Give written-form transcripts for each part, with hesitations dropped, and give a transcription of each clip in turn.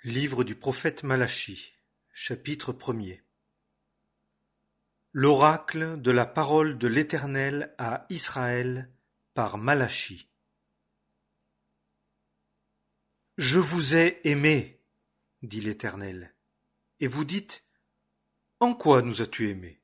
Livre du prophète Malachie, chapitre 1er. L'oracle de la parole de l'Éternel à Israël par Malachie. Je vous ai aimé, dit l'Éternel, et vous dites, en quoi nous as-tu aimés?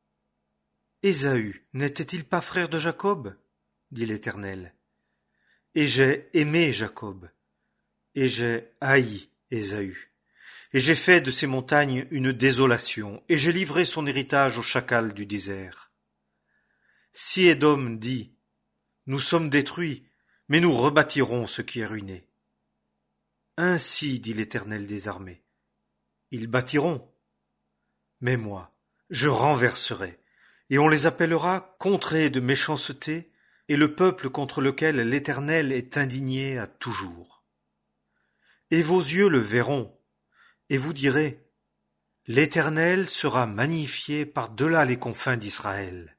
Ésaü n'était-il pas frère de Jacob? Dit l'Éternel. Et j'ai aimé Jacob, et j'ai haï Ésaü. Et j'ai fait de ces montagnes une désolation, et j'ai livré son héritage aux chacals du désert. Si Édom dit, nous sommes détruits, mais nous rebâtirons ce qui est ruiné. Ainsi dit l'Éternel des armées, ils bâtiront. Mais moi, je renverserai, et on les appellera contrées de méchanceté, et le peuple contre lequel l'Éternel est indigné à toujours. Et vos yeux le verront, et vous direz, l'Éternel sera magnifié par-delà les confins d'Israël.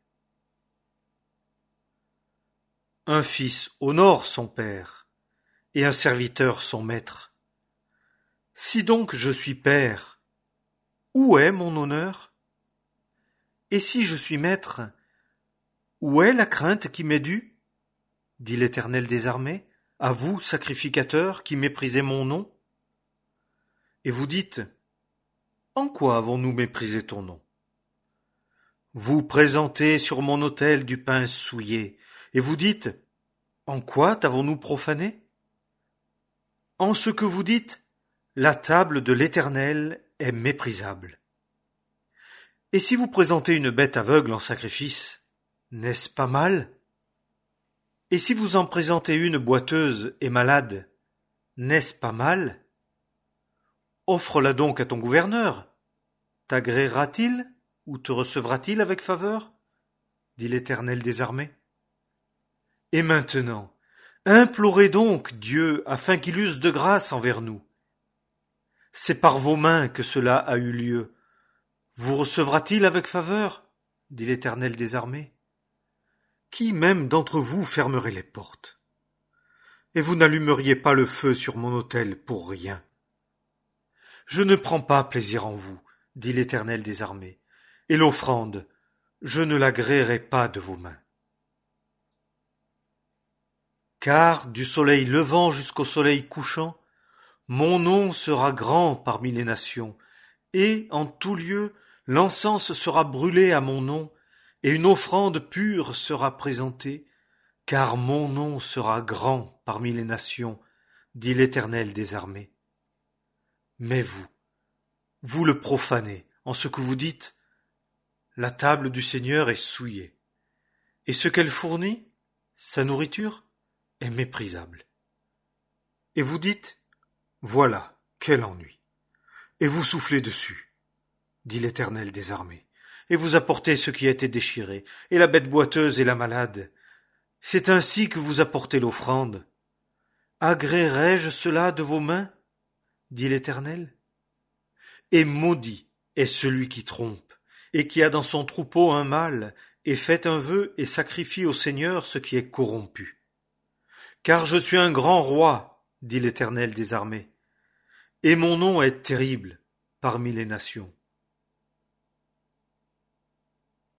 Un fils honore son père, et un serviteur son maître. Si donc je suis père, où est mon honneur? Et si je suis maître, où est la crainte qui m'est due? Dit l'Éternel des armées, à vous, sacrificateurs, qui méprisez mon nom. Et vous dites, en quoi avons-nous méprisé ton nom? Vous présentez sur mon autel du pain souillé, et vous dites, en quoi t'avons-nous profané? En ce que vous dites, la table de l'Éternel est méprisable. Et si vous présentez une bête aveugle en sacrifice, n'est-ce pas mal? Et si vous en présentez une boiteuse et malade, n'est-ce pas mal? Offre-la donc à ton gouverneur. T'agréera-t-il ou te recevra-t-il avec faveur? Dit l'Éternel des armées. Et maintenant, implorez donc Dieu afin qu'il use de grâce envers nous. C'est par vos mains que cela a eu lieu. Vous recevra-t-il avec faveur? Dit l'Éternel des armées. Qui même d'entre vous fermerait les portes? Et vous n'allumeriez pas le feu sur mon autel pour rien. Je ne prends pas plaisir en vous, dit l'Éternel des armées, et l'offrande, je ne l'agréerai pas de vos mains. Car du soleil levant jusqu'au soleil couchant, mon nom sera grand parmi les nations, et en tout lieu l'encens sera brûlé à mon nom, et une offrande pure sera présentée, car mon nom sera grand parmi les nations, dit l'Éternel des armées. Mais vous le profanez en ce que vous dites, la table du Seigneur est souillée, et ce qu'elle fournit, sa nourriture, est méprisable. Et vous dites, voilà, quel ennui, et vous soufflez dessus, dit l'Éternel des armées. Et vous apportez ce qui a été déchiré, et la bête boiteuse et la malade. C'est ainsi que vous apportez l'offrande. Agréerai-je cela de vos mains? Dit l'Éternel. Et maudit est celui qui trompe, et qui a dans son troupeau un mâle, et fait un vœu et sacrifie au Seigneur ce qui est corrompu. Car je suis un grand roi, dit l'Éternel des armées, et mon nom est terrible parmi les nations.